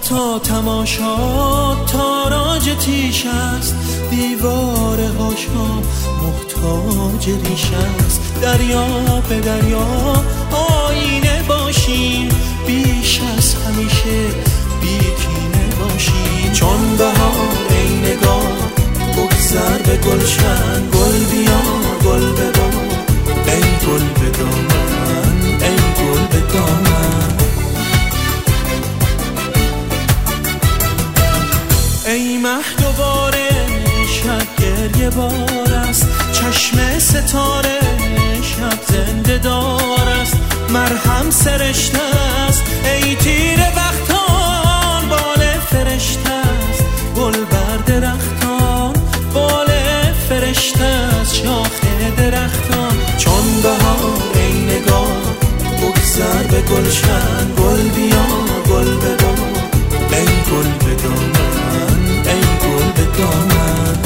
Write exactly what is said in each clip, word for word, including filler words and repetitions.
تا تماشا تاراج تیش است، دیواره هاشا محتاج ریش است. دریا به دریا آینه باشیم، بیش از همیشه بیکینه باشیم. چون بهار ای نگاه بگذر به گلشن، گل بیا گل ببار ای گل به دامن، ای گل به دامن. ای مه دوباره شب گریه بار است، چشم ستاره شب زنده دار است. مرهم سرشته است ای تیر بختان، بال فرشته است گل بر درختان، بال فرشته است شاخ درختان. چون بهار ای نگاه بگذر به گلشن، گل بیا گل ببار ای گل به دامن، ای گل به دامن.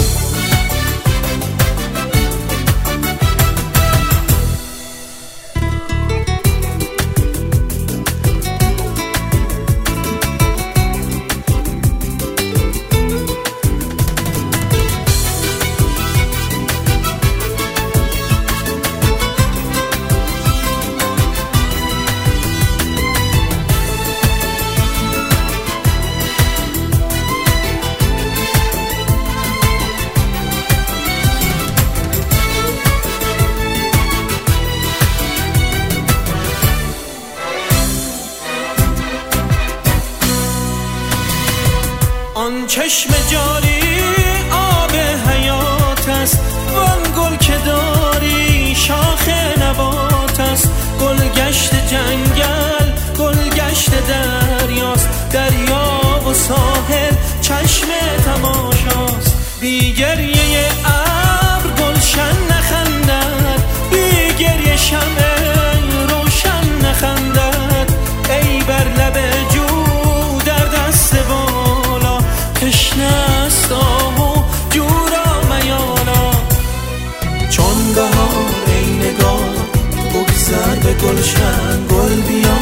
آن چشم جاری آب حیات است، وان گل که داری شاخ نبات است. گل گشت جنگل گل گشت دریاست، دریا و ساحل چشم تماشاست. بی گریه ابر گلشن نخندد، بی گریه شمع روشن نخندد. ای بر لب جو در دست بالا، تشنه است آه و جورا میالا. چون بهار ای نگاه بگذر به گلشن، گل بیا